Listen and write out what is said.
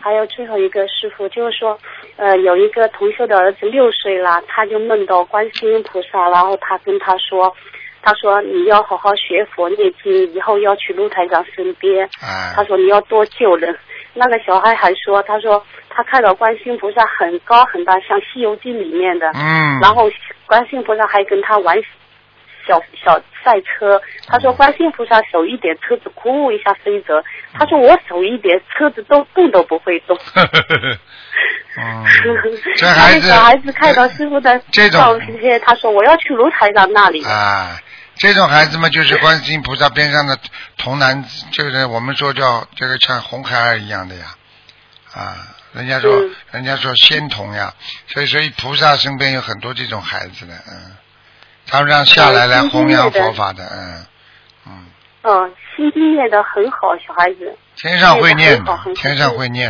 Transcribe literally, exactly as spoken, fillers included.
还有最后一个师傅，就是说，呃，有一个同修的儿子六岁了，他就梦到观世音菩萨，然后他跟他说，他说你要好好学佛念经，以后要去卢台长身边。 哎、 他说你要多救人。那个小孩还说，他说他看到观世音菩萨很高很大，像《西游记》里面的。 嗯。 然后观世音菩萨还跟他玩小小赛车，他说观世音菩萨手一点，车子呼一下飞走。他说我手一点，车子都动都不会动。 嗯，这孩子， 小孩子看到师傅的照片，他说我要去卢台长那里。 啊，这种孩子们就是观世音菩萨边上的童男，就是我们说叫这个像红孩儿一样的呀，啊，人家说、嗯、人家说仙童呀，所以所以菩萨身边有很多这种孩子的，嗯，他们让下来来弘扬佛法的，嗯嗯。 哦，心经念的很好，小孩子。 天上会念的，天上会念。